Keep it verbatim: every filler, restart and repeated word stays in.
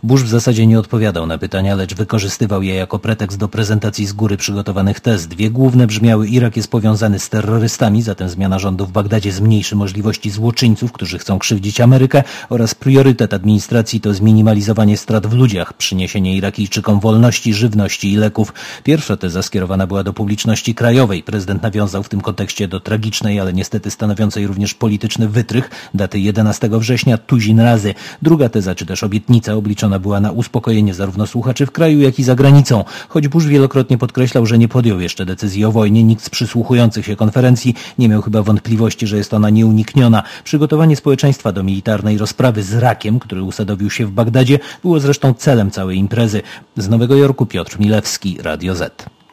Bush w zasadzie nie odpowiadał na pytania, lecz wykorzystywał je jako pretekst do prezentacji z góry przygotowanych tez. Dwie główne brzmiały: Irak jest powiązany z terrorystami, zatem zmiana rządu w Bagdadzie zmniejszy możliwości złoczyńców, którzy chcą krzywdzić Amerykę, oraz priorytet administracji to zminimalizowanie strat w ludziach, przyniesienie Irakijczykom wolności, żywności i leków. Pierwsza teza skierowana była do publiczności krajowej. Prezydent nawiązał w tym kontekście do tragicznej, ale niestety stanowiącej również polityczny wytrych daty jedenastego września tuzin razy. Druga teza, czy też obietnica, obliczona była na uspokojenie zarówno słuchaczy w kraju, jak i za granicą. Choć Bush wielokrotnie podkreślał, że nie podjął jeszcze decyzji o wojnie, nikt z przysłuchujących się konferencji nie miał chyba wątpliwości, że jest ona nieunikniona. Przygotowanie społeczeństwa do militarnej rozprawy z rakiem, który usadowił się w Bagdadzie, było zresztą celem całej imprezy. Z Nowego Jorku Piotr Milewski, Radio Z.